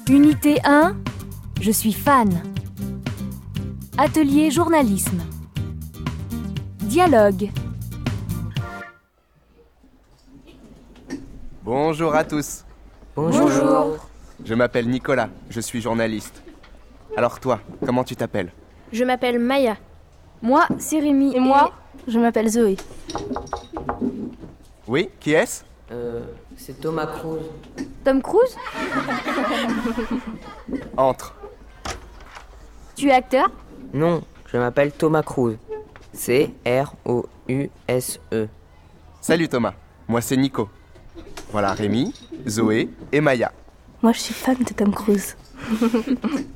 Unité 1, je suis fan. Atelier journalisme. Dialogue. Bonjour à tous. Bonjour. Je m'appelle Nicolas, je suis journaliste. Alors toi, comment tu t'appelles? Je m'appelle Maya. Moi, c'est Rémi. Et moi, je m'appelle Zoé. Oui, qui est-ce? C'est Thomas Cruise. Tom Cruise? Entre. Tu es acteur? Non, je m'appelle Thomas Cruise. C-R-O-U-S-E. Salut Thomas, moi c'est Nico. Voilà Rémi, Zoé et Maya. Moi, je suis fan de Tom Cruise.